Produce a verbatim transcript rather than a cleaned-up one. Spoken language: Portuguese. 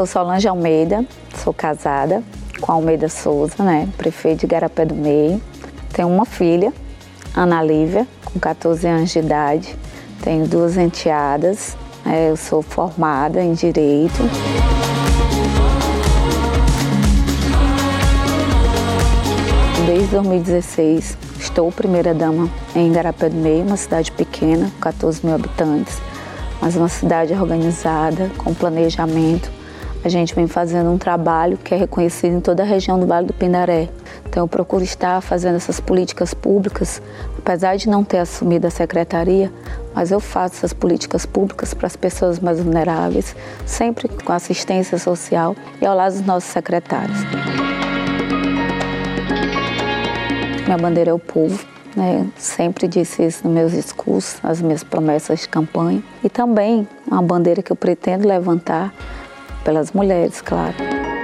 sou Solange Almeida, sou casada com Almeida Souza, né, prefeito de Igarapé do Meio. Tenho uma filha, Ana Lívia, com quatorze anos de idade. Tenho duas enteadas. É, eu sou formada em Direito. Desde dois mil e dezesseis, estou primeira-dama em Igarapé do Meio, uma cidade pequena, com quatorze mil habitantes, mas uma cidade organizada, com planejamento. A gente vem fazendo um trabalho que é reconhecido em toda a região do Vale do Pindaré. Então eu procuro estar fazendo essas políticas públicas, apesar de não ter assumido a secretaria, mas eu faço essas políticas públicas para as pessoas mais vulneráveis, sempre com assistência social e ao lado dos nossos secretários. Minha bandeira é o povo, né? Sempre disse isso nos meus discursos, nas minhas promessas de campanha. E também uma bandeira que eu pretendo levantar pelas mulheres, claro.